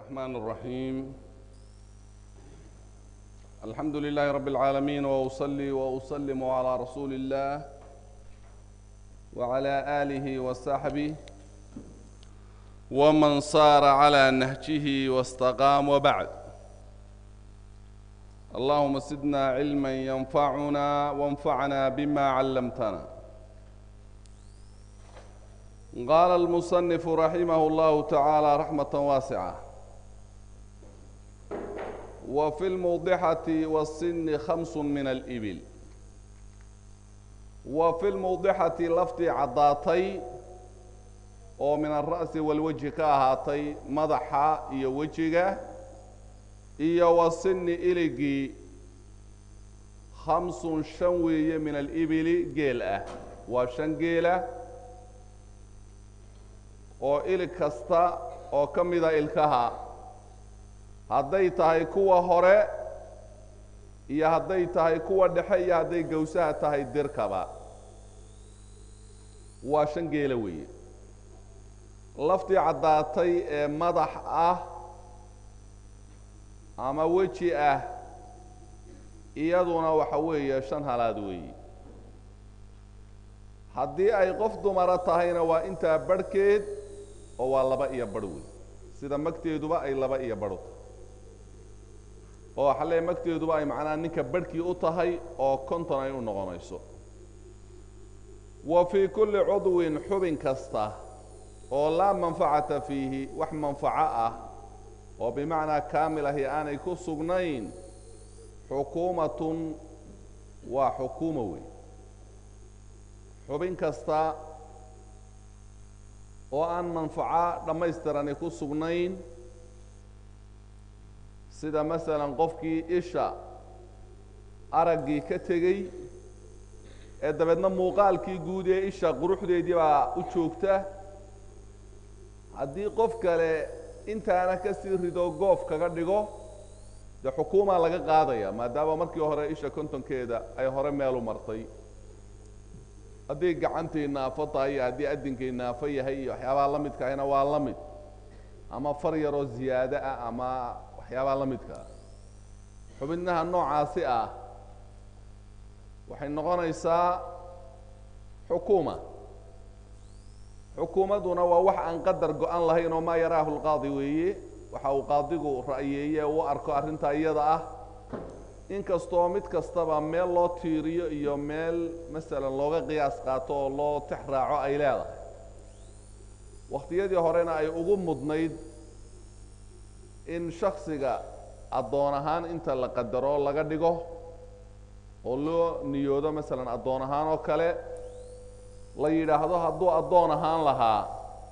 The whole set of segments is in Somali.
الرحمن الرحيم. الحمد لله رب العالمين، وأصلي وأسلم على رسول الله وعلى آله وصحبه ومن صار على نهجه واستقام، وبعد. اللهم زدنا علما ينفعنا وانفعنا بما علمتنا. قال المصنف رحمه الله تعالى رحمة واسعة: وفي الموضحة والسن 5 من الإبل. وفي الموضحة لفتي عضاتي oo min ar-ra's wal wajh ka ahaatay madaxa iyo wajiga iyo wasinni iligi 5 shan weeye min al-ibli geel ah waa shan geela oo ilig kasta oo kamida ilkaha hadday tahay kuwa hore iyo hadday tahay kuwa dhexe iyo hadday gowsaha tahay dirkaba waa shan geela weeye. laftii caddaatay ee madax ah ama weji ah iyaduna waxa weeye shan halaad weeye. haddii ay qof dumara tahayna waa intaa barhkeed oo waa 2 iyo badh wey, sida magteeduba ay 2 iyo badh oo xalee magteeduba ay macnaa ninka barhkii u tahay oo 50 ay u noqonayso. wa fi kulli cudwin xubin kasta oo laa manfacata fiihi wax manfaco ah oo bimacnaa kaamil ahi aanay ku sugnayn xukuumatun waa xukuuma wey. xubin kasta oo aan manfaco dhammaystirani ku sugnayn, sida masalan qofkii isha araggii ka tegey ee dabeedna muuqaalkii guud ee isha quruxdeedii baa u joogta, haddii qof kale intaana ka sii rido goof kaga dhigo dee xukuumaa laga qaadaya, maadaama markii hore isha kontonkeeda ay hore meel u martay. haddii gacantii naafo tahay iyo haddii addinkii naafo yahay iyo waxyaabaha la midka ahina waa la mid, ama far yaroo ziyaado ah ama waxyaabaha la midka ah. xubinaha noocaasi ah waxay noqonaysaa xukuuma. xukuumaduna waa wax aan qadar go-an lahayn oo maa yaraahu lqaadi weeye, waxa uu qaadigu ra'yeeye u arko arrintaa iyada ah, inkastoo mid kastaba meel loo tiiriyo iyo meel masalan looga qiyaas qaato oo loo tix raaco ay leedahay. wakhtiyadii horena ay ugu mudnayd in shaksiga addoon ahaan inta la qadaro laga dhigo oo loo niyoodo masalan addoon ahaan oo kale la yidhaahdo hadduu addoon ahaan lahaa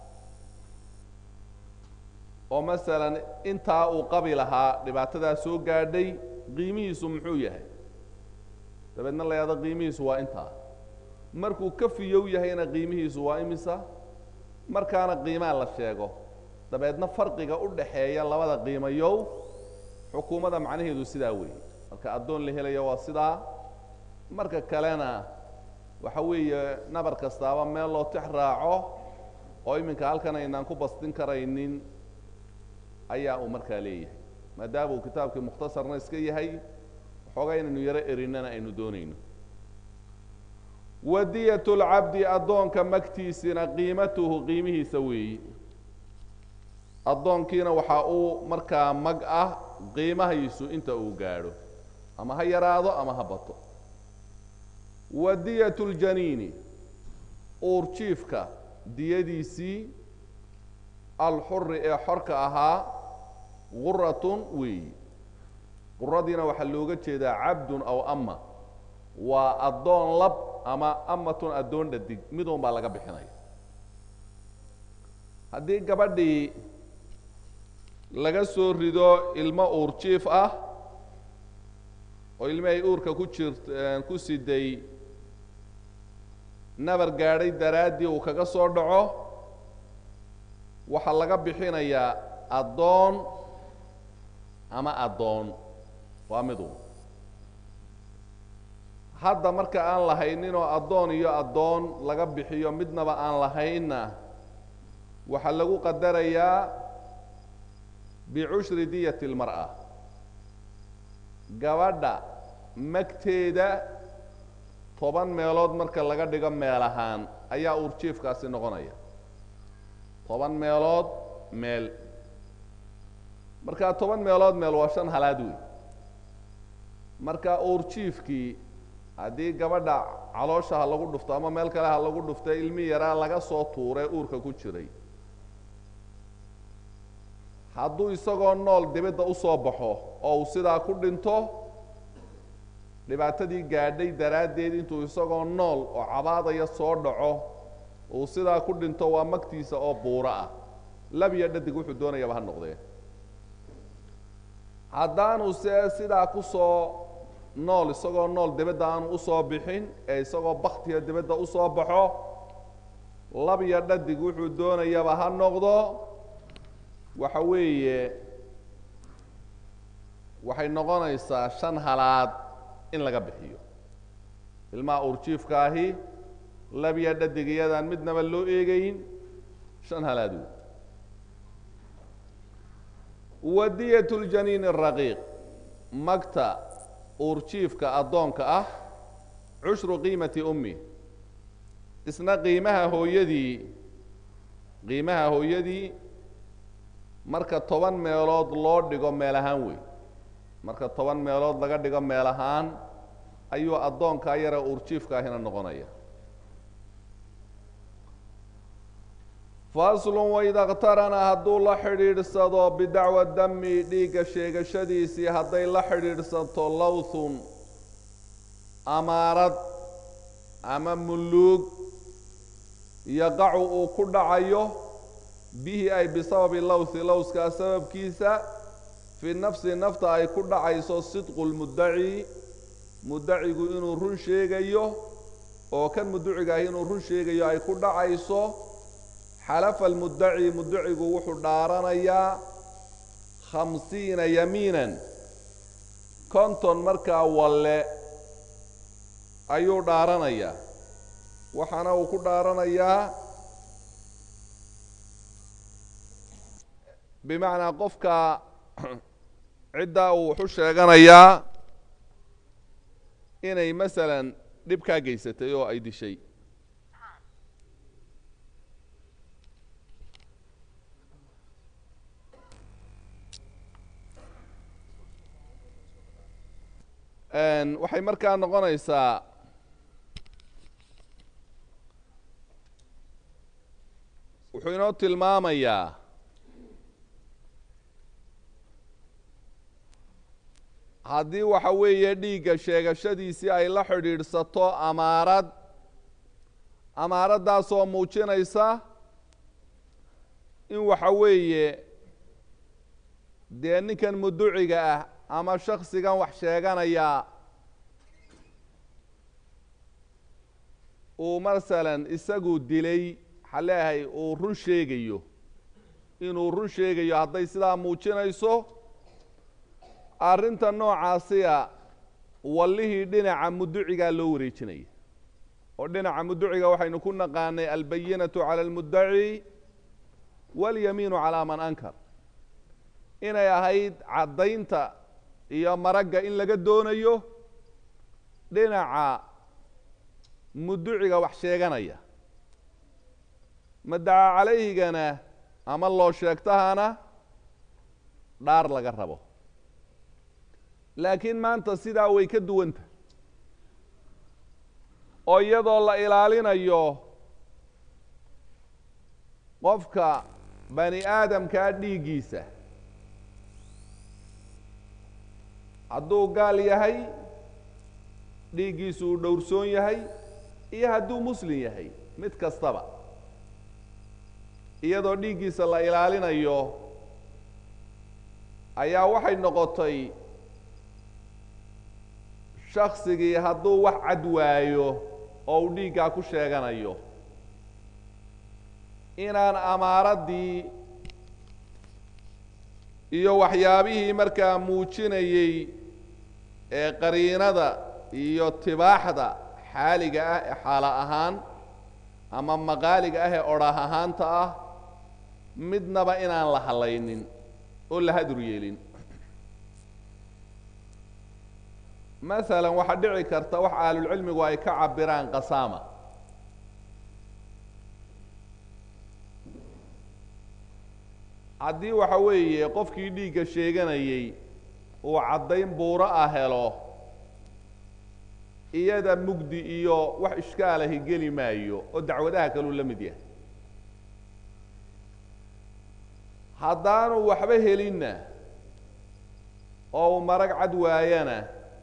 oo masalan intaa uu qabi lahaa dhibaatadaa soo gaadhay qiimihiisu muxuu yahay, dabeedna la yidhahdo qiimihiisu waa intaa. markuu ka fiyow yahayna qiimihiisu waa imisa, markaana qiimaa la sheego, dabeedna farqiga u dhaxeeya labada qiimayow xukuumadda macnaheedu sidaa weeye. marka addoon la helayo waa sidaa, marka kalena waxa weeye nabar kastaaba meel loo tix raaco oo iminka halkan aynaan ku bastin karaynin ayaa uu markaa leeyahay, maadaama uu kitaabkii mukhtasarna iska yahay waxoogaa inaynu yaro erinana aynu doonayno. wadiyatu lcabdi addoonka magtiisina qiimatuhu qiimihiisa weeyi. addoonkiina waxa uu markaa mag ah qiimahiisu inta uu gaadho, ama ha yaraado ama ha bato. wadiyatu ljaniini uurjiifka diyadiisii alxuri ee xorka ahaa quratun weeyi. quradiina waxaa looga jeedaa cabdun aw ama, waa addoon lab ama amatun addoon dhadig, midun baa laga bixinaya. haddii gabadhii laga soo rido ilmo uurjiif ah oo ilmi ay uurka ku siday nabar gaadhay daraaddii uu kaga soo dhaco, waxaa laga bixinayaa addoon ama addoon, waa midu. hadda marka aan lahayninoo addoon iyo addoon laga bixiyo midnaba aan lahaynna waxaa lagu qadarayaa bicushri diyati almar'a gabadha magteeda 10 meelood marka laga dhigo meel ahaan ayaa uurjiifkaasi noqonaya 10 meelood meel marka 10 meelood meel waa 5 halaad wey marka uurjiifkii haddii gabadha caloosha lagu dhufto ama meel kale ha lagu dhufto ilmi yaraa laga soo tuuray uurka ku jiray hadduu isagoo nool dibadda u soo baxo oo uu sidaa ku dhinto dhibaatadii gaadhay daraaddeed intuu isagoo nool oo cabaadaya soo dhaco uu sidaa ku dhinto waa magtiisa oo buuro ah lab iyo dhadig wuxuu doonayaba ha noqdee haddaanu se sidaa ku soo nool isagoo nool dibadda aanu usoo bixin ee isagoo baktiga dibadda usoo baxo lab iyo dhadig wuxuu doonayaba ha noqdo waxa weeye waxay noqonaysaa 5 halaad in laga bixiyo ilmaha uurjiifkaahi lab iyo dhadig iyadaan midnaba loo eegayn 5 halaad wey wadiyat ljaniin الraqiiq magta uurjiifka addoonka ah cushru qiimati ummi isna qiimaha hooyadii marka 10 meelood loo dhigo meel ahaan wey marka 10 meelood laga dhigo meel ahaan ayuu addoonkaa yara uurjiifkaahina noqonaya faslun waida اqtarana hadduu la xidhiidhsado bidacwa dami dhiigga sheegashadiisii hadday la xidhiidhsato lawthun amaarad ama muluug yaqacu uu ku dhacayo bihi ay bisababi lawthi lowskaa sababkiisa fi nafsi nafta ay ku dhacayso sidqu lmuddaci muddacigu inuu run sheegayo oo kan mudducigaah inuu run sheegayo ay ku dhacayso xalafa almuddaci muddacigu wuxuu dhaaranayaa 50 yamiinan 50 markaa walle ayuu dhaaranayaa waxaana uu ku dhaaranayaa bimacnaa qofka ciddaa uu wuxu sheeganayaa inay masalan dhibkaa geysatay oo ay dishay waxay markaa noqonaysaa wuxuu inoo tilmaamayaa haddii waxa weeye dhiigga sheegashadiisii ay la xidhiidhsato amaaraddaasoo muujinaysa in waxa weeye dee ninkan mudduciga ah ama shaksigan wax sheeganaya uu masalan isagu dilay waxaa leeyahay uu run sheegayo inuu run sheegayo hadday sidaa muujinayso arrinta noocaasiya wallihii dhinaca mudducigaa loo wareejinaya oo dhinaca mudduciga waxaynu ku naqaanay albayinatu cala almuddaci walyamiinu calaa man ankar inay ahayd caddaynta iyo maragga in laga doonayo dhinaca mudduciga wax sheeganaya maddaca calayhigana ama loo sheegtahana dhaar laga rabo laakiin maanta sidaa way ka duwanta oo iyadoo la ilaalinayo qofka bani aadamkaa dhiiggiisa hadduu gaal yahay dhiiggiisu uu dhowrsoon yahay iyo hadduu muslim yahay mid kastaba iyadoo dhiiggiisa la ilaalinayo ayaa waxay noqotay shaksigii hadduu wax cad waayo oo uu dhiiggaa ku sheeganayo inaan amaaraddii iyo waxyaabihii markaa muujinayey ee qariinada iyo tibaaxda xaaliga ah ee xaala ahaan ama maqaaliga ah ee odhah ahaanta ah midnaba inaan la halaynin oo la hadur yeelin مثلا waxa dhici karta wax aalul cilmigu ay ka cabiraan qasaama haddii waxa weeye qofkii dhiigga sheeganayay uu caddayn buuro ah helo iyada mugdi iyo wax ishkaalahi geli maayo oo dacwadaha kaluu la mid yahay haddaanu waxba helinna oo uu marag cad waayana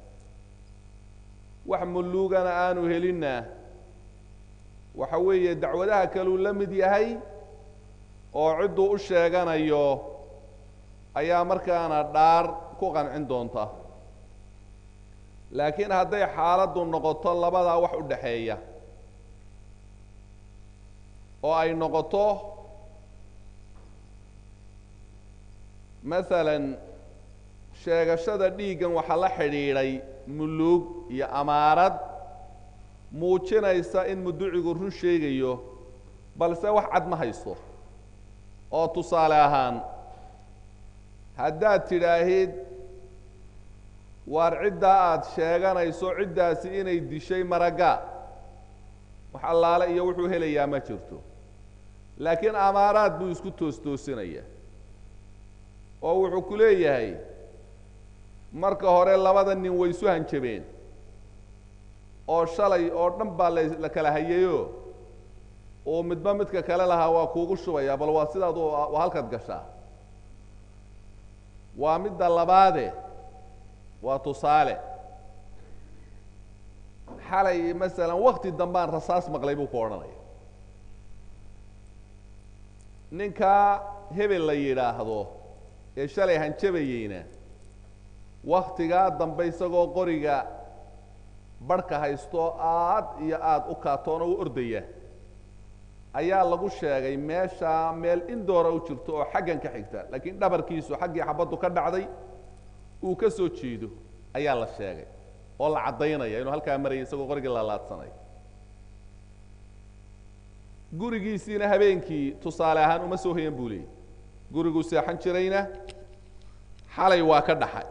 wax muluugana aanu helinna waxa weeye dacwadaha kaluu la mid yahay oo cidduu u sheeganayo ayaa markaana dhaar ku qancin doonta laakiin hadday xaaladdu noqoto labadaa wax u dhaxeeya oo ay noqoto masalan sheegashada dhiiggan waxa la xidhiidhay muluug iyo amaarad muujinaysa in muducigu run sheegayo balse wax cad ma haysto oo tusaale ahaan haddaad tidhaahid waar ciddaa aad sheeganayso ciddaasi inay dishay maragga wax allaale iyo wuxuu helayaa ma jirto laakiin amaaraad buu isku toostoosinaya oo wuxuu ku leeyahay marka hore labada nin way isu hanjabeen oo shalay oo dhan baa la kala hayayo oo midba midka kale lahaa waa kuugu shubaya bal waa sidaad waa halkaad gashaa waa midda labaade waa tusaale xalay masalan wakti dambaan rasaas maqlay buu ku odhanaya ninkaa hebel la yidhaahdo ee shalay hanjabayeyna waktigaa dambe isagoo qoriga barhka haysto aad iyo aada u kaatoona u ordaya ayaa lagu sheegay meesha meel indoora u jirto oo xaggan ka xigta laakiin dhabarkiisu xaggii xabaddu ka dhacday uu ka soo jeedo ayaa la sheegay oo la caddaynaya inuu halkaa marayay isagoo qorigii laalaadsanay gurigiisiina habeenkii tusaale ahaan uma soo hoyan buu leeyay guriguu seexan jirayna xalay waa ka dhaxay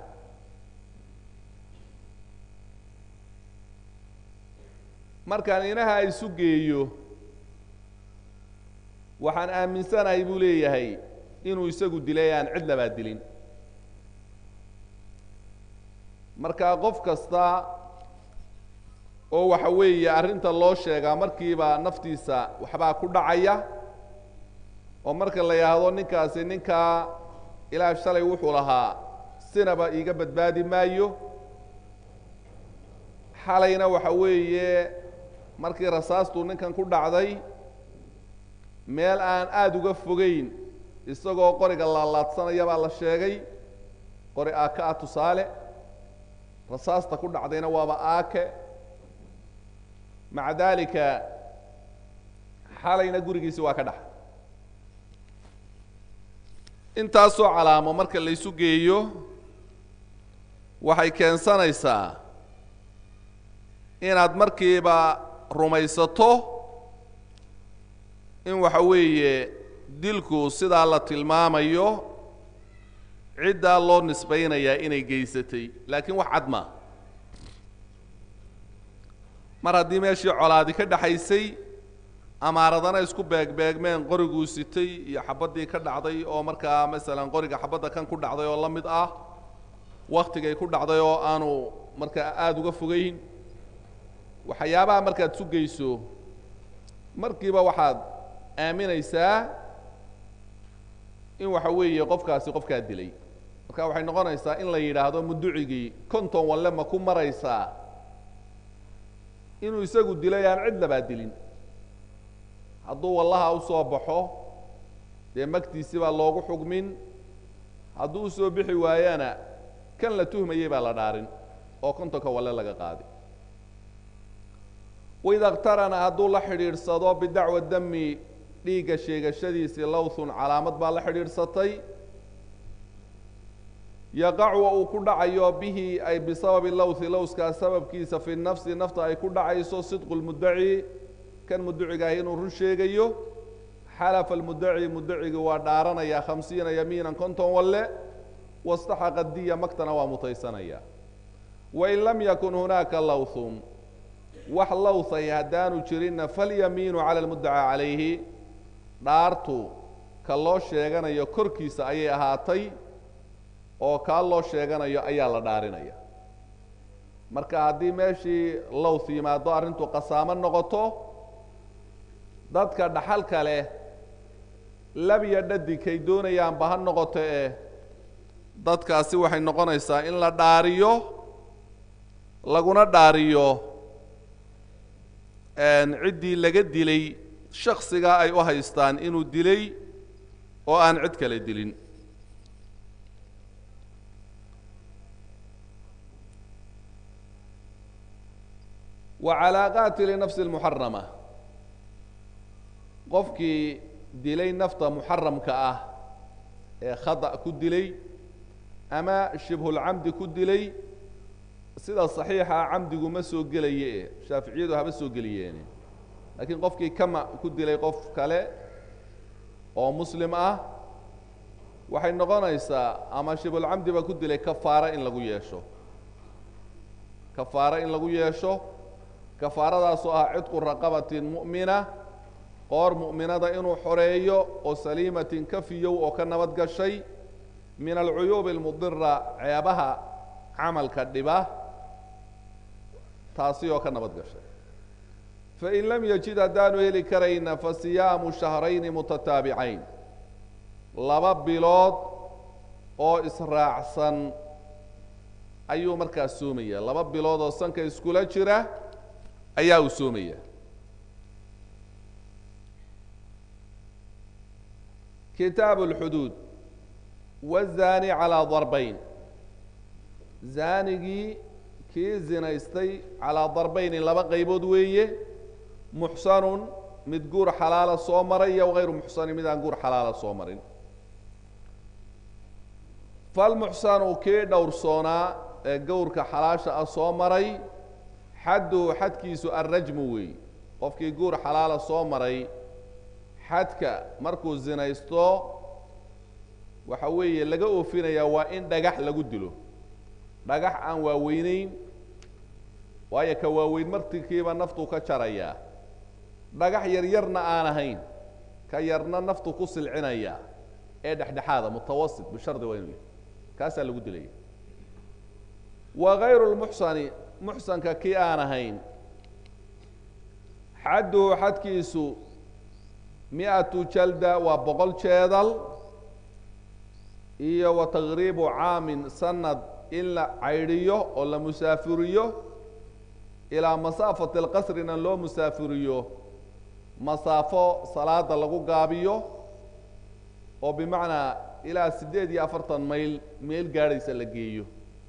markaan inaha isu geeyo waxaan aaminsanahay buu leeyahay inuu isagu dilay aan cid labaa dilin markaa qof kasta oo waxa weeye arrinta loo sheegaa markiiba naftiisa waxbaa ku dhacaya oo marka la yidhaahdo ninkaasi ninkaa ilaa shalay wuxuu lahaa sinaba iiga badbaadi maayo xalayna waxa weeye markii rasaastuu ninkan ku dhacday meel aan aada uga fogeyn isagoo qoriga laalaadsanaya baa la sheegay qori aake ah tusaale rasaasta ku dhacdayna waaba aake maca daalika xalayna gurigiisi waa ka dhaxay intaasoo calaamo marka la isu geeyo waxay keensanaysaa inaad markiiba rumaysato in waxa weeye dilku sidaa la tilmaamayo ciddaa loo nisbaynayaa inay geysatay laakiin wax cad maa mar haddii meeshii colaadi ka dhaxaysay amaaradana isku beegbeegmeen qoriguu sitay iyo xabaddii ka dhacday oo markaa masalan qoriga xabadda kan ku dhacday oo la mid ah waktigay ku dhacday oo aanu markaa aada uga fogeyn waxyaabaha markaad sugayso markiiba waxaad aaminaysaa in waxa weeye qofkaasi qofkaa dilay marka waxay noqonaysaa in la yidhaahdo muducigii konton walle ma ku maraysaa inuu isagu dilay aan cid labaa dilin hadduu wallaha usoo baxo dee magtiisi baa loogu xugmin hadduu usoo bixi waayana kan la tuhmayey baa la dhaarin oo kontonka walle laga qaadi waida اqtarana hadduu la xidhiidhsado bidacwa dami dhiigga sheegashadiisii lawthun calaamad baa la xidhiidhsatay yaqac wa uu ku dhacayo bihi ay bisababi lawthi lowskaa sababkiisa fi nafsi nafta ay ku dhacayso sidqu lmudaci kan muducigaah inuu run sheegayo حلف المدعي مدعي ودارنا يا 50 يمينا كنتم ولا واستحق الدية مقتنا ومتيسنيا وإن لم يكن هناك لوث وحلوث يهدان جرين فاليمين على المدعى عليه دارتو كالله شيغانا يا كركيس أي أهاتي أو كالله شيغانا يا أي الله دارنا يا marka haddii meeshii lowth yimaado arrintu qasaamo noqoto dadka dhaxalka leh labiya dhadigkay doonayaan bahan noqoto dadkaasi waxay noqonaysaa in la dhaariyo laguna dhaariyo ciddii laga dilay shakhsiga ay u haystaan inuu dilay oo aan cid kale dilin وعلى قاتل نفس المحرمة قفكي ديلي نفط محرم كأه خطأ كدلي أما شبه العمد كدلي سيدة صحيحة عمد مسو قليه شافعي ذهب مسو قليين لكن قفكي كما كدلي قف كلا أو مسلم وحين نغنيسا أما شبه العمد بكدلي كفارة إن لغو يشو كفارة إن لغو يشو كفارة سؤال عتق الرقبة مؤمنة قار مؤمنة إنه حرية وسليمة كفيو وكنبت الشيء من العيوب المضرة عيبها عمل كالدباه تاسي وكنبت الشيء فإن لم يجد دانو لكرين فصيام شهرين متتابعين لباب بلاد أو إسراع سن أيو مركز سومية لباب بلاد أو سن كإسكولة جرة أيها وسومية كتاب الحدود والزاني على ضربين زانقي كي زنايستي على ضربين لبا قيبود ويه محصن متقور حلال صومرية وغير محصن متقور حلال صومرين فالمحصن كي دور صونا قور كحلاش الصومري حد كيسو الرجم وي قفكي يقول حلال صومري حدك مركو زينايستو وحوي لقوا فينا يا وإن دقح لقدلو دقح عن واوينين وهي كواوين مرتي كيبا نفتو كشريا دقح يريرنا آنا هين كيرنا نفتو قص العنايا دح هذا متوسط بالشرط وينوي كاسا لقدلي وغير المحصن محسن كي أنا هين حده حد كيسو 100 جلدة وبقول شيدل إيه وتغريب عام سند إلا عيريو ولا مسافريو إلى مسافة القصر إن لو مسافريو مسافة صلاة لغو قابيو وبمعنى إلى 8 ميل قاري سلقيو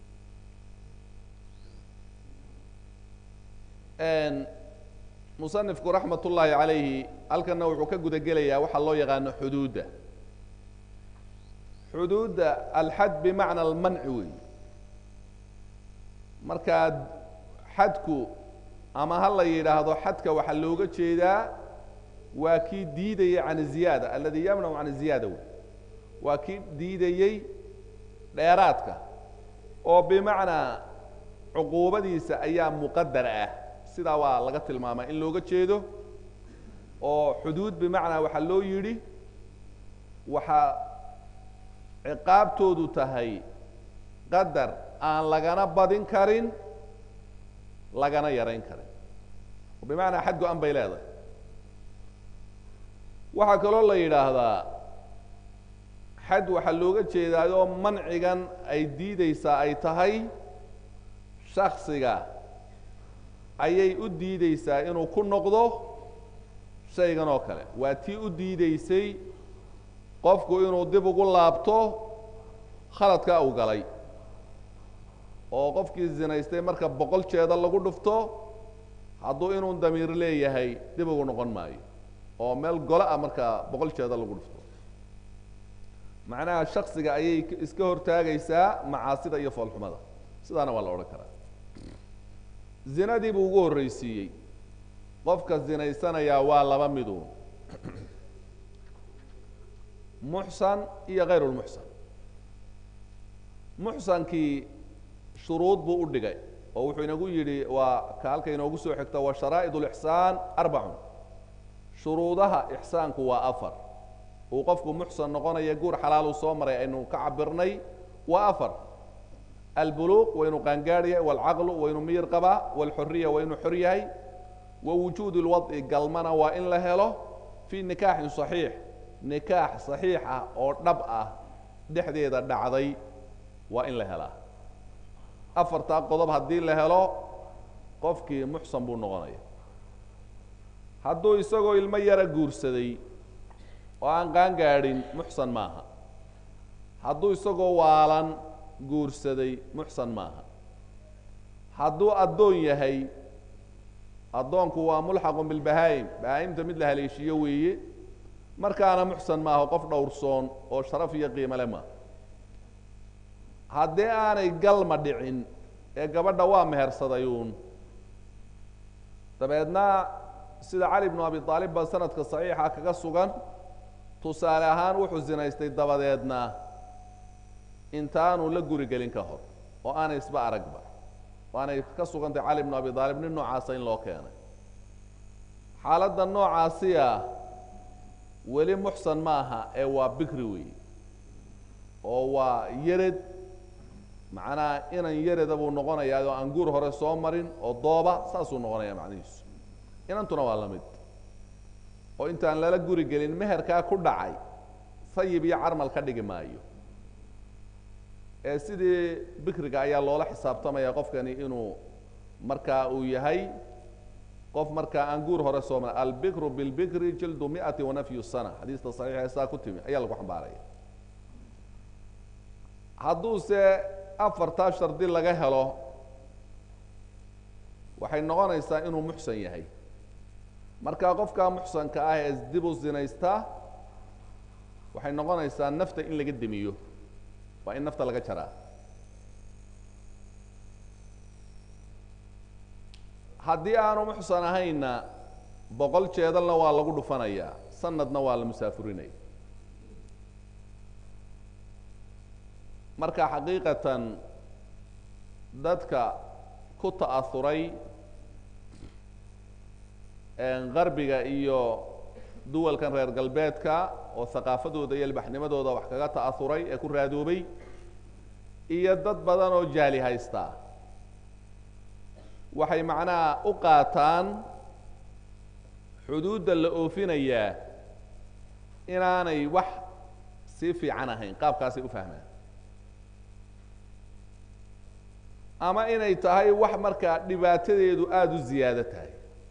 مصنفك رحمة الله عليه قال كان نوع كجودة جلية وحلو يغان حدود الحد بمعنى المنع مركاد حدكو أما هلا يراهدو حدك وحلوجة شيدا وأكيد ديدي عن الزيادة الذي يمنع عن الزيادة وأكيد ديدي دياراتك أو بمعنى عقوبة ديس أيام مقدرة سيدا waa laga tilmaamay in looga jeedo oo xuduud bimacna waxa loo yiri waxa ciqaabtoodu tahay qadar aan lagana badin karin lagana yareyn karin bimacna xad go'an bay leedahay waxa kale oo la yiraahdaa xad waxa looga jeedaa mancigan ay diidaysaa ay tahay shakhsiga ayay u diidaysaa inuu ku noqdo shaygan oo kale waa tii u diidaysay qofku inuu dib ugu laabto khaladka uu galay oo qofkii zinaystay marka 100 jeeda lagu dhufto hadduu inuu damiir leeyahay dib ugu noqon maayo oo meel gola ah marka 100 jeeda lagu dhufto macnaha shakhsiga ayay iska hortaagaysaa macaasida iyo foolxumada sidaana waa la oran karaa zinadii buu ugu horreysiiyey qofka zinaysanaya waa laba midu muxsan iyo غayr lmuxsan muxsankii shuruud buu u dhigay oo wuxuu inagu yidhi waa ka halka inoogu soo xigta wa sharaa'id اlإxsaan arbacun shuruudaha ixsaanku waa afar uu qofku muxsan noqonaya guur xalaaluu soo maray aynu ka cabirnay waa afar albuluuq waa inuu qaangaadh yahay waalcaqlu waa inuu miyir qabaa waalxuriya waa inuu xor yahay wa wujuud اlwad'i galmana waa in la helo fii nikaaxin صaxiix nikaax صaxiix ah oo dhab ah dhexdeeda dhacday waa in la helaa afartaa qodob haddii la helo qofkii muxsan buu noqonaya hadduu isagoo ilmo yara guursaday oo aan qaangaadhin muxsan maaha hadduu isagoo waalan guursaday muxsan maaha hadduu addoon yahay addoonku waa mulxaqun bilbahaa'im bahaa'imta mid la haleeshiiyo weeye markaana muxsan maaha qof dhowrsoon oo sharaf iyo qiimo le maaha haddii aanay galma dhicin ee gabadha waa mehersadayuun dabeedna sida cali bnu abi aalib ba sanadka saxiixa kaga sugan tusaale ahaan wuxuu zinaystay dabadeedna intaanu la guri gelin ka hor oo aanay isba aragba waanay ka sugantay cali bnu abi aalib nin noocaasa in loo keenay xaaladda noocaasi ah weli muxsan maaha ee waa bikri weey oo waa yared macnaha inan yareda buu noqonayaa oo aan guur hore soo marin oo dooba saasuu noqonayaa macnihiisu inantuna waa la mid oo intaan lala guri gelin meherkaa ku dhacay sayib iyo carmal ka dhigi maayo ee sidii bikriga ayaa loola xisaabtamaya qofkani inuu markaa uu yahay qof markaa aan guur hore soo marin albikru bilbikri jildu miati wanafyu sana xadiista saxiixa saa ku timi ayaa lagu xambaaraya hadduuse afartaa shardi laga helo waxay noqonaysaa inuu muxsan yahay markaa qofkaa muxsanka ah ee isdib u zinaystaa waxay noqonaysaa nafta in laga demiyo waa in nafta laga jaraa haddii aanu muxsan ahaynna 100 jeedalna waa lagu dhufanayaa sanadna waa la musaafurinaya marka xaqiiqatan dadka ku ta'asuray qarbiga iyo duwalkan reer galbeedka oo thaqaafadooda iyo ilbaxnimadooda wax kaga ta'asuray ee ku raadoobay iyo dad badan oo jaali haysta waxay macnaha u qaataan xuduudda la oofinayaa inaanay wax si fiican ahayn qaabkaasay u fahmaan ama inay tahay wax markaa dhibaatadeedu aada u ziyaado tahay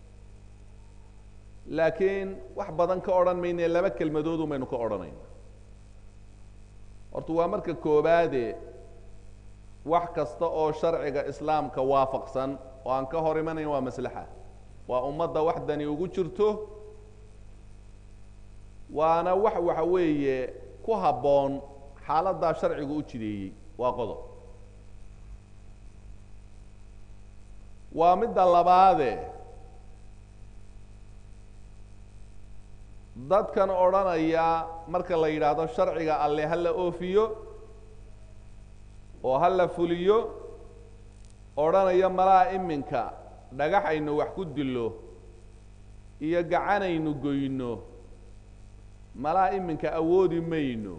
laakiin wax badan ka odhan mayne laba kelmadoodu maynu ka odhanayna horta waa marka koobaade wax kasta oo sharciga islaamka waafaqsan oo aan ka hor imanayn waa maslaxa waa ummadda wax dani ugu jirto waana wax waxa weeye ku habboon xaaladdaa sharcigu u jideeyey waa qodob waa midda labaade dadkan odhanaya marka la yidhaahdo sharciga alle ha la oofiyo oo ha la fuliyo odhanaya malaa iminka dhagaxaynu wax ku dilo iyo gacanaynu goyno malaa iminka awoodi mayno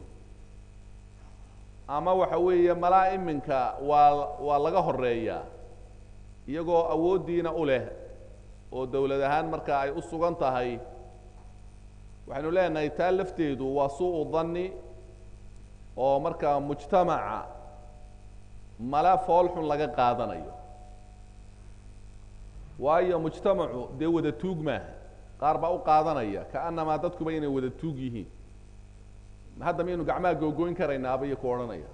ama waxa weeye malaa iminka waa laga horeeyaa iyagoo awooddiina u leh oo dawlad ahaan marka ay u sugan tahay waxaynu leenahay taa lafteedu waa suu-u danni oo markaa mujtamaca mala foolxun laga qaadanayo waayo mujtamacu dee wada tuug maaha qaar baa u qaadanaya kaanamaa dadkuba inay wada tuug yihiin hadda miyaynu gacmaha googoyn karaynaaba iyo ku odhanaya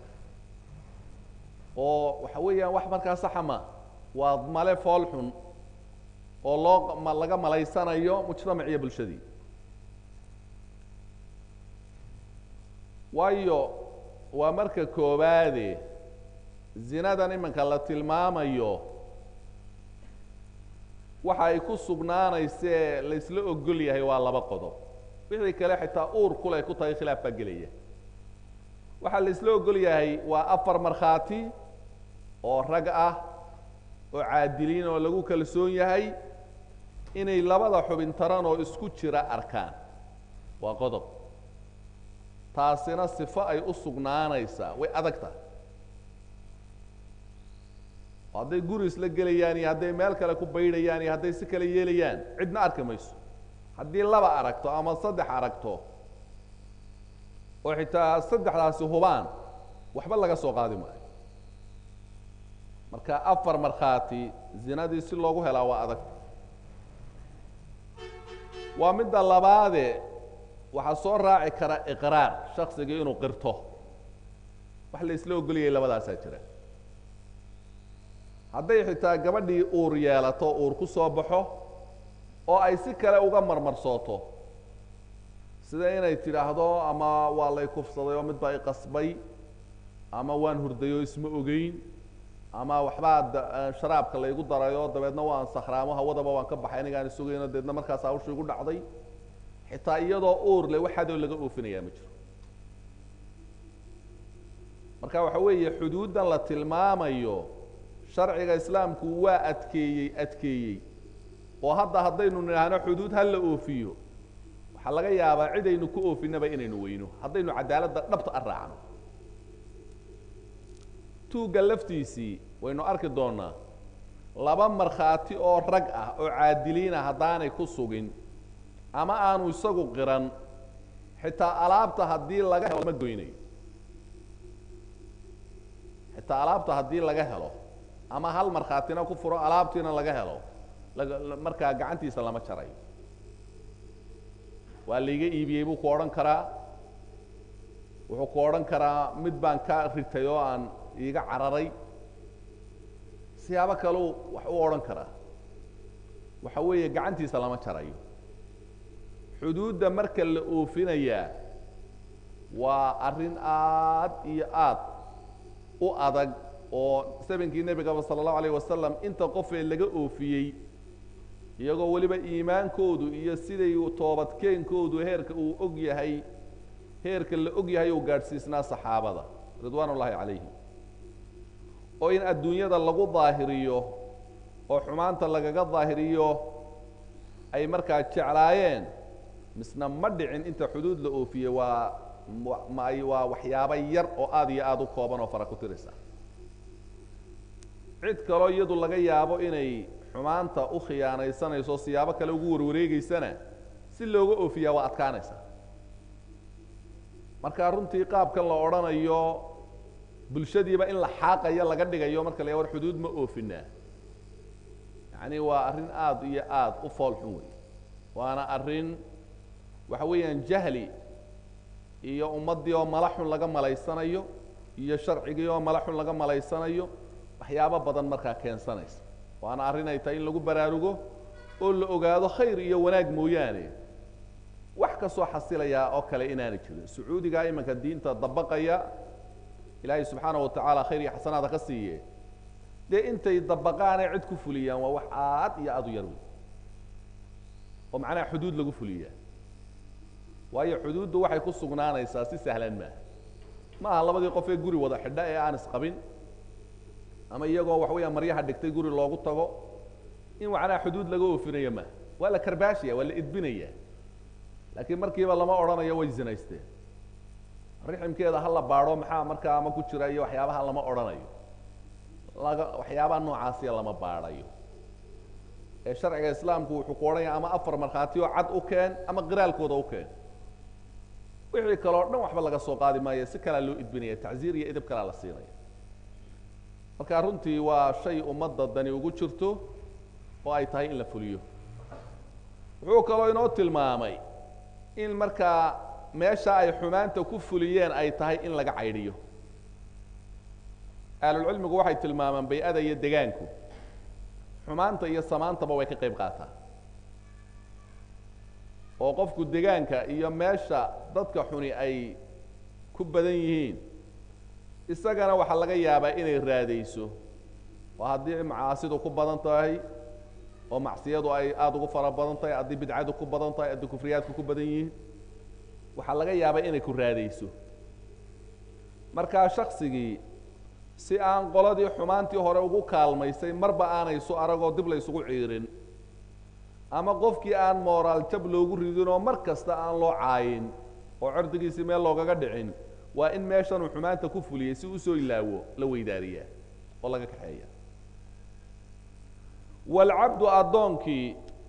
oo waxa weeyaan wax markaa saxa ma waa male fool xun oo laga malaysanayo mujtamac iyo bulshadii waayo waa marka koobaade zinadan iminka la tilmaamayo waxa ay ku sugnaanaysee laysla ogol yahay waa laba qodob wixii kale xitaa uur kulay ku tahay khilaaf baa gelaya waxaa la isla ogol yahay waa 4 markhaati oo rag ah oo caadiliin oo lagu kalsoon yahay inay labada xubin taran oo isku jira arkaan waa qodob taasina sifo ay u sugnaanaysaa way adagtahay hadday guri isla gelayaan iyo hadday meel kale ku baydhayaan iyo hadday si kale yeelayaan cidna arki mayso haddii 2 aragto ama 3 aragto oo xitaa 3daasi hubaan waxba laga soo qaadi maayo marka 4 markhaati zinadii si loogu helaa waa adag waa midda labaade waxaa soo raaci kara iqraar shakhsiga inuu qirto wax la isla ogoliyay labadaasaa jira hadday xitaa gabadhii uur yeelato uur ku soo baxo oo ay si kale uga marmarsooto sida inay tidhaahdo ama waa lay kufsaday oo mid baa i qasbay ama waan hurday oo isma ogeyn ama waxbaa sharaabka laygu darayo dabeedna waan sakhraamo hawadaba waan ka baxay anigaan isugayno dabeedna markaas hawsha igu dhacday xitaa iyadoo uur leh waxaadoo laga oofinayaa ma jiro marka waxa weeye xuduuddan la tilmaamayo sharciga islaamku waa adkeeyey oo hadda haddaynu nidhaahno xuduud ha la oofiyo waxaa laga yaabaa cidaynu ku oofinaba inaynu weyno haddaynu cadaaladda dhabta a raacno tuugga laftiisii waynu arki doonaa 2 markhaati oo rag ah oo caadiliina haddaanay ku sugin ama aanu isagu qiran xitaa alaabta haddii laga helo ma goynayo xitaa alaabta haddii laga helo ama hal markhaatina ku furo alaabtiina laga helo markaa gacantiisa lama jarayo waa layga iibiyey buu ku odhan karaa wuxuu ku odhan karaa mid baan ka ritay oo aan iiga cararay siyaabo kaleu wax u odhan karaa waxa weeye gacantiisa lama jarayo xuduudda marka la oofinayaa waa arrin aad iyo aad u adag oo sabinkii nebigaba sala allahu alayh wasalam inta qofee laga oofiyey iyagoo weliba iimaankoodu iyo siday toobadkeenkoodu heerka uu og yahay heerka la og yahay uu gaadhsiisnaa saxaabada ridwaan ullaahi calayhim oo in adduunyada lagu daahiriyo oo xumaanta lagaga daahiriyo ay markaa jeclaayeen misna ma dhicin inta xuduud la oofiyey waa waxyaabo yar oo aad iyo aad u kooban oo fara ku tiraysa cid kaloo iyadu laga yaabo inay xumaanta u khiyaanaysanayso siyaabo kale ugu warwareegeysana si looga oofiyaa waa adkaanaysa marka runtii qaabkan la odhanayo bulshadiiba in la xaaqayo laga dhigayo marka la war xuduud ma oofinaa yacni waa arrin aad iyo aad u fool xun wey waana arrin waxa weeyaan jahli iyo ummaddii oo mala xun laga malaysanayo iyo sharcigii oo mala xun laga malaysanayo waxyaabo badan markaa keensanaysa waana arrin ay tahay in lagu baraarugo oo la ogaado khayr iyo wanaag mooyaane wax ka soo xasilayaa oo kale inaanay jirin sacuudigaa imanka diinta dabaqaya ilaahay subxaanahu watacaala khayr iyo xasanaada ka siiye dee intay dabaqaanay cid ku fuliyaan waa wax aad iyo aad u yar wey oo macnaha xuduud lagu fuliyaa waayo xuduuddu waxay ku sugnaanaysaa si sahlan maaha ma aha labadii qof ee guri wada xidha ee aan isqabin ama iyagoo wax weeyaan maryaha dhigtay guri loogu tago in macnaha xuduud laga oofinayo maaha waa la karbaashaya waa la idbinaya laakiin markiiba lama odhanayo way zinaysteen riximkeeda ha la baadho maxaa markaa ama ku jira iyo waxyaabaha lama odhanayo waxyaabaha noocaasiya lama baadhayo ee sharciga islaamku wuxuu ku odhanaya ama 4 markhaati oo cad u keen ama qiraalkooda u keen wixii kaloo dhan waxba laga soo qaadi maayo si kalaa loo idbinaya tacziir iyo edab kalaa la siinaya marka runtii waa shay ummadda dani ugu jirto oo ay tahay in la fuliyo wuxuu kaloo inoo tilmaamay in markaa meesha ay xumaanta ku fuliyeen ay tahay in laga caydhiyo ahlulcilmigu waxay tilmaamaan bay-ada iyo degaanku xumaanta iyo samaantaba way ka qayb qaataan oo qofku degaanka iyo meesha dadka xuni ay ku badan yihiin isagana waxaa laga yaabaa inay raadayso oo haddii macaasidu ku badan tahay oo macsiyadu ay aada ugu fara badan tahay haddii bidcadu ku badan tahay haddii kufriyaadku ku badan yihiin waxaa laga yaabaa inay ku raadayso markaa shaksigii si aan qoladii xumaantii hore ugu kaalmaysay marba aanay isu aragoo dib la isugu ciirin ama qofkii aan moraal jab loogu ridin oo mar kasta aan loo caayin oo cirdigiisii meel loogaga dhicin waa in meeshan uu xumaanta ku fuliyey si usoo ilaawo la weydaariyaa oo laga kaxeeya waalcabdu addoonkii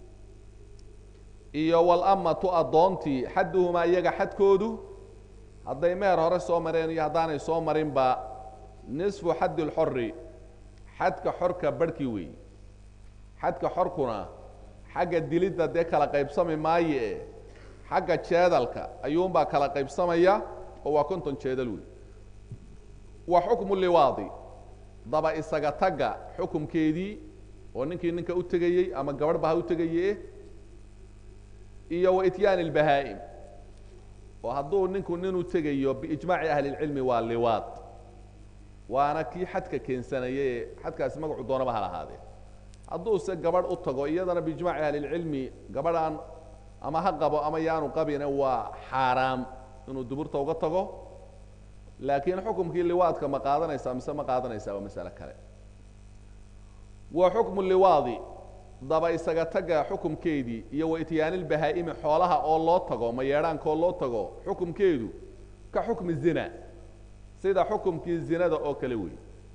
iyo walamatu addoontii xadduhumaa iyaga xadkoodu hadday meher hore soo mareen iyo haddaanay soo marinba nisfu xaddi lxori xadka xorka barhkii weey xadka xorkuna xagga dilidda dee kala qaybsami maaye xagga jeedalka ayuunbaa kala qaybsamaya oo waa 50 jeedal wey wa xukmu liwaadi daba isaga tagga xukumkeedii oo ninkii ninka u tegayey ama gabadhba ha u tegaye iyo wa ityaani lbahaa'im oo hadduu ninku nin u tegayo biijmaaci ahli lcilmi waa liwaad waana kii xadka keensanaye xadkaasi magacu doonaba ha lahaadee hadduu se gabadh u tago iyadana biijmaaci ahli lcilmi gabadhaan ama ha qabo ama yaanu qabine waa xaaraam inuu duburta uga tago laakiin xukumkii liwaadka ma qaadanaysaa mise ma qaadanaysaa waa masale kale wa xukmu liwaadi daba isaga taga xukumkeedii iyo wa ityaani lbahaa'imi xoolaha oo loo tago ma yeedhaankoo loo tago xukumkeedu ka xukmi zina sida xukumkii zinada oo kale wey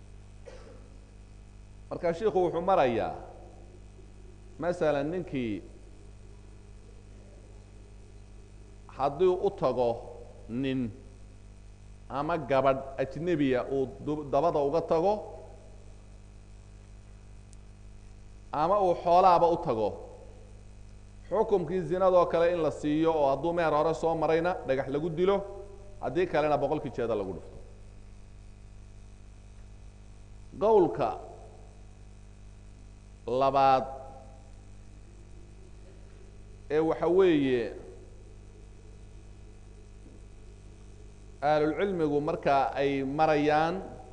marka shiikhu wuxuu marayaa masalan ninkii haddii u tago nin ama gabadh ajnebiya uu dabada uga tago ama uu xoolaaba u tago xukumkii zinadoo kale in la siiyo oo hadduu meher hore soo marayna dhagax lagu dilo haddii kalena 100 jeeda lagu dhufto qowlka labaad ee waxa weeye ahlulcilmigu marka ay marayaan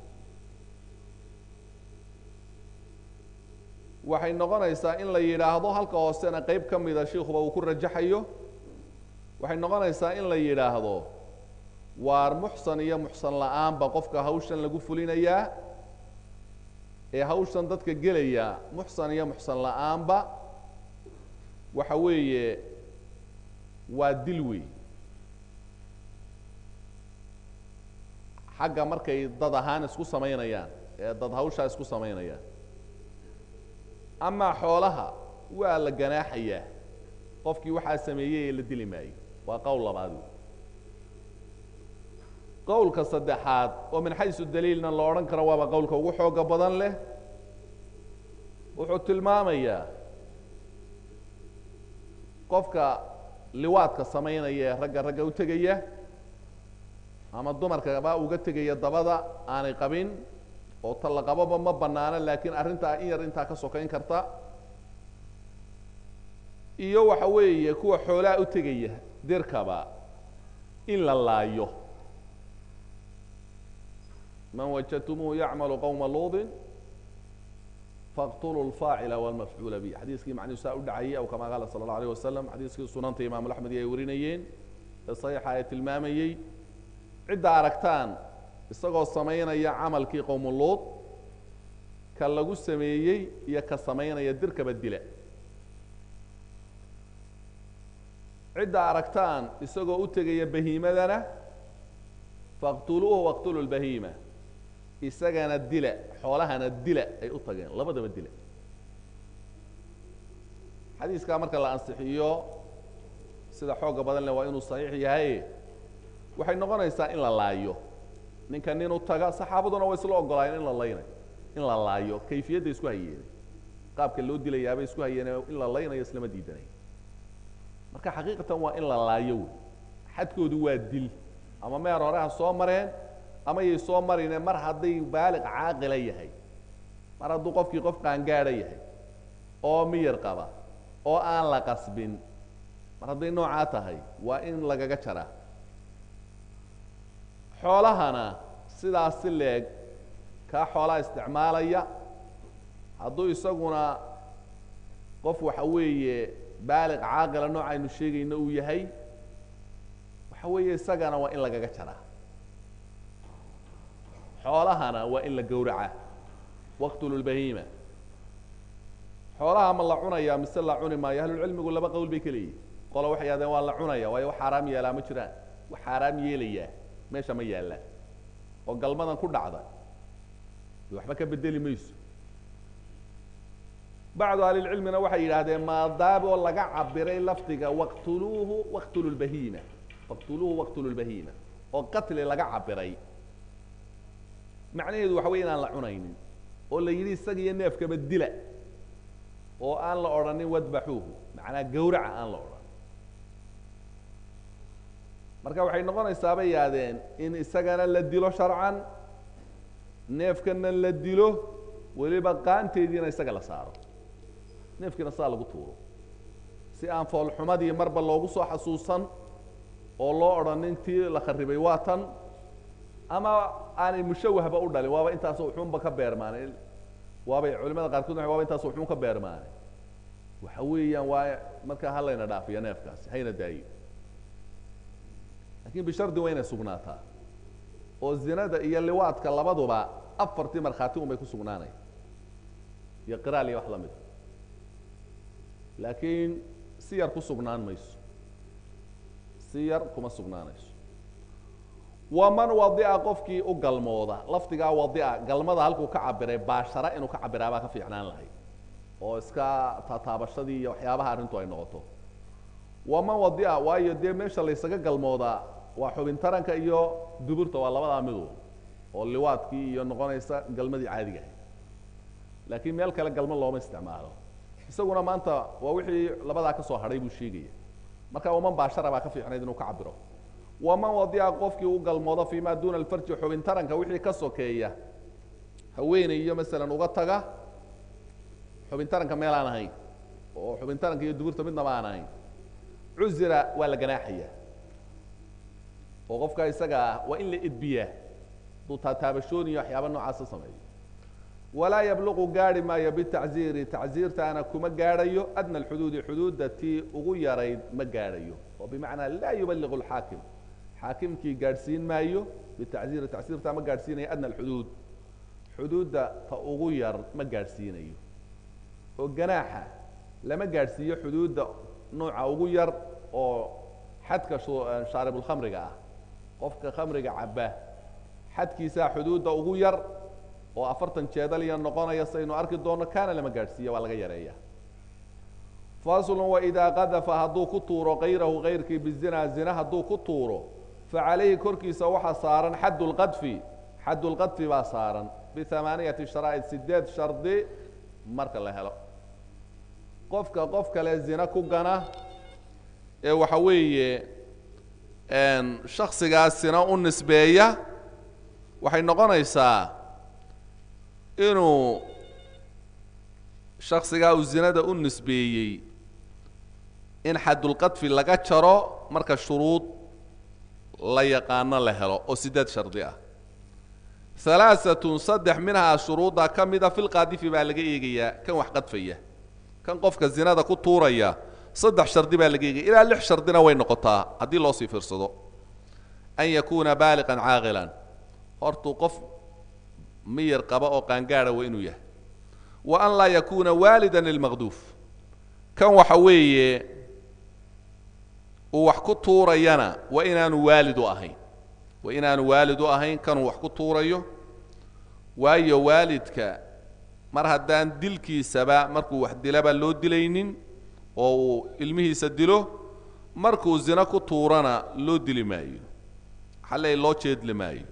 waxay noqonaysaa in la yidhaahdo halka hoosena qeyb ka mida shiikuba uu ku rajaxayo waxay noqonaysaa in la yidhaahdo waar muxsan iyo muxsan la-aanba qofka hawshan lagu fulinayaa ee hawshan dadka gelaya muxsan iyo muxsan la-aanba waxa weeye waa dil wey xagga markay dad ahaan isku samaynayaan ee dad hawshaa isku samaynayaan amaa xoolaha waa la ganaaxayaa qofkii waxaa sameeyey ee la dili maayo waa qowl labaad wey qowlka saddexaad oo min xaysu daliilna la odhan karo waaba qowlka ugu xooga badan leh wuxuu tilmaamayaa qofka liwaadka samaynaya ee ragga u tegaya ama dumarkaba uga tegaya dabada aanay qabin oo ta la qaboba ma banaana laakiin arrintaa in yar intaa ka sokayn karta iyo waxa weeye kuwa xoolaha u tegaya dirkaba in la laayo man wajadtumuuhu yacmalu qowma luudin faqtuluu lfaacila walmafcuula bi xadiiskii macnihu saa u dhacayay aw kama qaala sala allahu alayh wasalam xadiiskii sunanta imaamu axmed iyo ay warinayeen ee saxiixa ee tilmaamayey cidda aragtaan isagoo samaynaya camalkii qowmuluud ka lagu sameeyey iyo ka samaynaya dirkaba dila cidda aragtaan isagoo u tegaya bahiimadana faqtuluuhu waqtulu lbahiima isagana dila xoolahana dila ay u tageen labadaba dila xadiiskaa marka la ansixiyo sida xooga badan leh waa inuu saxiix yahay waxay noqonaysaa in la laayo ninka nin u taga saxaabaduna way isla ogolaayeen in la laayo kayfiyadda isku hayeen qaabka loo dilayaabay isku hayeen in la laynayo islama diidanay marka xaqiiqatan waa in la laayo wey xadkoodu waa dil ama meer hore ha soo mareen ama yay soo marine mar hadday baaliq caaqila yahay mar hadduu qofkii qof qaangaadha yahay oo miyir qaba oo aan la qasbin mar hadday noocaa tahay waa in lagaga jaraa xoolahana sidaas si leeg kaa xoolaha isticmaalaya hadduu isaguna qof waxa weeye baaliq caaqila noocaynu sheegayno uu yahay waxa waxa weeye isagana waa in lagaga jaraa xoolahana waa in la gowraca waqtulu lbahiima xoolaha ma la cunaya mise la cuni maayo ahlulcilmigu laba qowl bay ka leeyihin qolo waxay yidhahdeen waa la cunaya waayo wax xaaraam yeelaa ma jiraan wax xaaraam yeelayaa meesha ma yaalla oo galmadan ku dhacda waxba ka bedeli mayso bacdu ahlilcilmina waxay yidhaahdeen maadaaboo laga cabiray lafdiga waqtuluuhu waqtulu lbahiima waqtuluuhu waqtulu lbahiima oo qatli laga cabiray macnaheedu waxa wey inaan la cunaynin oo la yidhi isaga iyo neefkaba dila oo aan la odhanin wadbaxuuhu macnaa gawraca aan la odhan marka waxay noqonaysaa bay yidhahdeen in isagana la dilo sharcan neefkana la dilo weliba qaanteediina isaga la saaro neefkiina saa lagu tuuro si aan foolxumadii marba loogu soo xasuusan oo loo odhanin tii la kharibay waa tan ama aanay mushawahba u dhalin waaba intaasoo uxuunba ka beermaanay waabay culimada qaarkood waaba intaasoo uxuun ka beermaanay waxa weeyaan waa markaa halayna dhaafiya neefkaasi hayna daayo lakin bishardi waa inay sugnaataa oo zinada iyo liwaadka labaduba afartii markhaati un bay ku sugnaanaya iyo qiraal iyo wax lamid laakiin si yar ku sugnaan mayso si yar kuma sugnaanayso waman wadica qofkii u galmooda lafdigaa wadica galmada halkuu ka cabiray baashara inuu ka cabiraa baa ka fiicnaan lahay oo iska taataabashadii iyo waxyaabaha arrintu ay noqoto waman wadica waayo dee meesha laysaga galmoodaa waa xubin taranka iyo duburta waa labadaa midu oo liwaadkii iyo noqonaysa galmadii caadiga ahay laakiin meel kale galmo looma isticmaalo isaguna maanta waa wixii labadaa ka soo hadhay buu sheegaya marka waman baashara baa ka fiicnayd inuu ka cabiro waman wadica qofkii u galmoodo fii ma duuna alfarji xubin taranka wixii ka sokeeya haweeney iyo masalan uga taga xubin taranka meel aan ahayn oo xubin taranka iyo duburta midnaba aan ahayn cuzira waa la ganaaxaya oo qofka isaga ah waa in la edbiyaa duu taataabashoon iyo waxyaaba noocaasa sameeyo walaa yabluqu gaari maayo bitacziiri tacziirtaana kuma gaadhayo adna alxuduudi xuduudda tii ugu yarayd ma gaadhayo oo bimacnaa laa yubaliqu alxaakim xaakimkii gaadhsiin maayo bitacziiri tacziirtaa ma gaadhsiinayo adna alxuduud xuduudda ta ugu yar ma gaadhsiinayo oo ganaaxa lama gaadhsiiyo xuduudda nooca ugu yar oo xadka shaaribulkhamriga ah qofka khamriga caba xadkiisaa xuduudda ugu yar oo 40 jeedaliya noqonaya saynu arki doono kaana lama gaadhsiiya waa laga yareeya faslun waidaa qadafa hadduu ku tuuro kayrahu kayrkii bizina zina hadduu ku tuuro facalayhi korkiisa waxaa saaran xaddu lqadfi xaddu lqadfi baa saaran biamaaniyati sharaa'id 8 shardi marka la helo qofka qof kale zina ku gana ee waxa weeye shaksigaasina u nisbeeya waxay noqonaysaa inuu shaksigaa uu zinada u nisbeeyey in xadulqadfi laga jaro marka shuruud la yaqaano la helo oo 8 shardi ah 3 saddex minhaa shuruudda ka mida filqaadifi baa laga eegayaa kan wax qadfaya kan qofka zinada ku tuuraya 3 shardi baa laga eegaya ilaa 6 shardina way noqotaa haddii loo sii fiirsado an yakuuna baaliqan caaqilan hortuu qof miyir qaba oo qaangaadha waa inuu yahay wa an laa yakuuna waalidan lilmaqduuf kan waxa weeye uu wax ku tuurayana waa inaanu waalid u ahayn waa inaanu waalid u ahayn kanuu wax ku tuurayo waayo waalidka mar haddaan dilkiisaba markuu wax dilaba loo dilaynin oo uu ilmihiisa dilo markuu zina ku tuurana loo dili maayo xalay loo jeedli maayo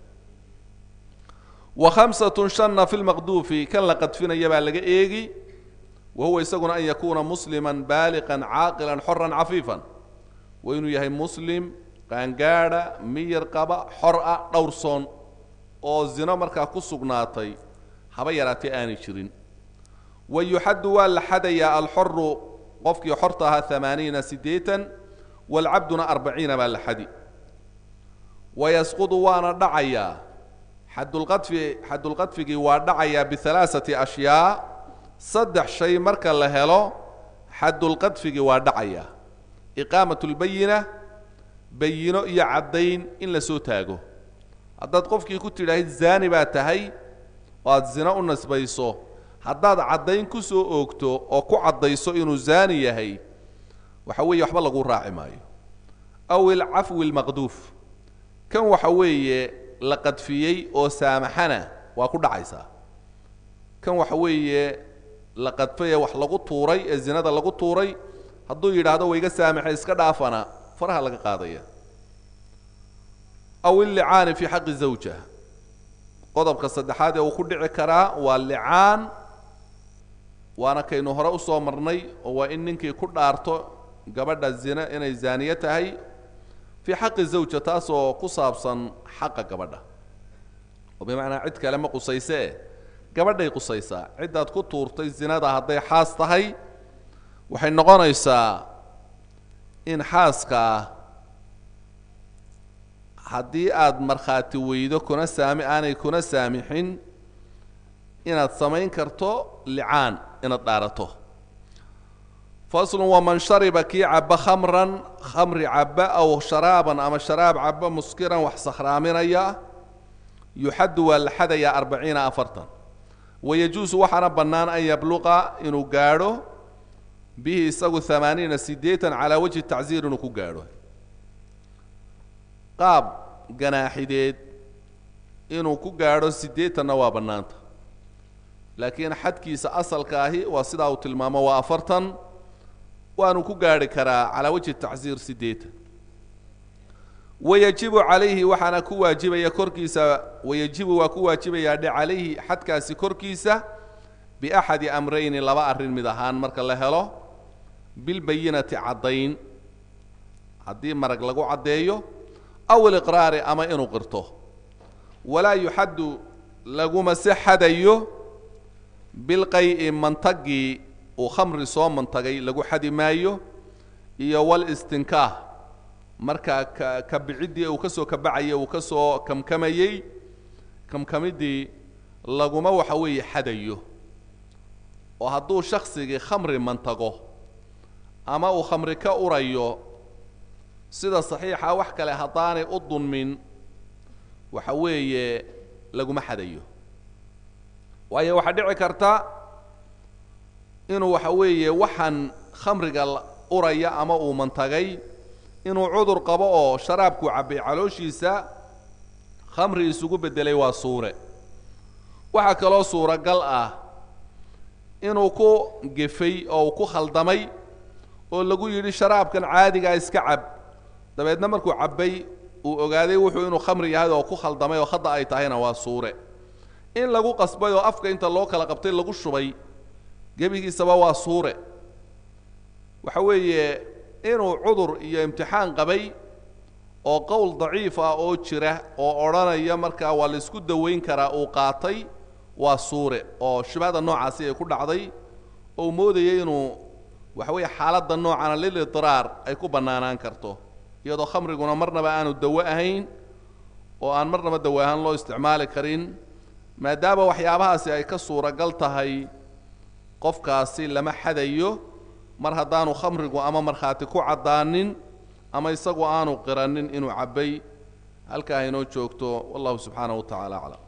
وخمسة شن في المقذوف كان لقد فينا يبع لقى وهو يسقون أن يكون مسلما بالغا عاقلا حرا عفيفا وإنه يهي مسلم كان قاعدة مير قبا حرأة دورسون أو الزنا مركا كسقناتي حبيراتي آني شرين ويحد والحديا الحر قفك حرتها 80 سديتا والعبدنا 40 بالحدي ويسقط وانا دعيا حد القذف وادعيا ب3 أشياء صدح شيء مركا لهلو حد القذف وادعيا إقامة البينة bayino iyo caddayn in la soo taago haddaad qofkii ku tidhaahid zaani baa tahay oo aad zina u nasbayso haddaad caddayn ku soo oogto oo ku caddayso inuu zaani yahay waxa weeye waxba lagu raaci maayo aw ilcafwi almaqduuf kan waxa weeye la qadfiyey oo saamaxana waa ku dhacaysaa kan waxa weeye la qadfay wax lagu tuuray ee zinada lagu tuuray hadduu yidhaahdo wayga saamaxay iska dhaafana faraha laga qaadaya aw illicaani fi xaqi zawja qodobka saddexaad ee uu ku dhici karaa waa licaan waana kaynu hore u soo marnay oo waa in ninkii ku dhaarto gabadha zina inay zaaniye tahay fi xaqi zawja taasoo ku saabsan xaqa gabadha oo bimacnaa cid kale ma qusayse gabadhay qusaysaa ciddaad ku tuurtay zinada hadday xaas tahay waxay noqonaysaa in xaaska haddii aad markhaati weydo aanay kuna saamixin inaad samayn karto licaan inaad dhaarato faslun waman shariba kii cabba khamri cabba aw sharaaban ama sharaab cabba muskiran wax sakhraaminaya yuxaddu waa la xadayaa 40 wayajuusu waxaana bannaan an yabluqa inuu gaadho bihi isagu 80 calaa wajhi tacziir inuu ku gaadho qaab ganaaxideed inuu ku gaadho 80na waa bannaanta laakiin xadkiisa asalka ahi waa sidaa uu tilmaamo waa 40 waanu ku gaadhi karaa calaa wajhi tacziir 80 wayajibu calayhi waxaana ku waajibaya korkiisa wayajibu waa ku waajibayaa dhe calayhi xadkaasi korkiisa biaxadi amrayni laba arrin mid ahaan marka la helo bilbayinati caddayn haddii marag lagu caddeeyo aw iliqraari ama inuu qirto walaa yuxaddu laguma se xadayo bilqay'i mantagii uu khamri soo mantagay lagu xadi maayo iyo walistinkaah markaa ka biciddii uu ka soo kabacayay uu ka soo kamkamayey kamkamidii laguma waxa weeye xadayo oo hadduu shaksigii khamri mantago ama uu khamri ka urayo sida saxiixa wax kale haddaanay u dunmin waxa weeye laguma xadayo waayo waxaa dhici karta inuu waxa weeye waxaan khamriga uraya ama uu mantagay inuu cudur qabo oo sharaabku cabbay calooshiisa khamri isugu beddelay waa suure waxaa kaloo suuragal ah inuu ku gefay oo ku khaldamay oo lagu yidhi sharaabkan caadigaa iska cab dabeedna markuu cabbay uu ogaaday wuxuu inuu khamri yahay oo ku khaldamay oo khada ay tahayna waa suure in lagu qasbay oo afka inta loo kala qabtay lagu shubay gebigiisaba waa suure waxa weeye inuu cudur iyo imtixaan qabay oo qowl daciif ah oo jira oo odhanaya markaa waa la isku daweyn karaa uu qaatay waa suure oo shibahda noocaasi ay ku dhacday oo moodayay inuu waxa weeye xaaladda noocana lilidiraar ay ku bannaanaan karto iyadoo khamriguna marnaba aanu dawo ahayn oo aan marnaba dawo ahaan loo isticmaali karin maadaama waxyaabahaasi ay ka suuragal tahay qofkaasi lama xadayo mar haddaanu khamrigu ama markhaati ku caddaanin ama isagu aanu qiranin inuu cabbay halkaa inoo joogto wallahu subxaanahu wa tacaala aclam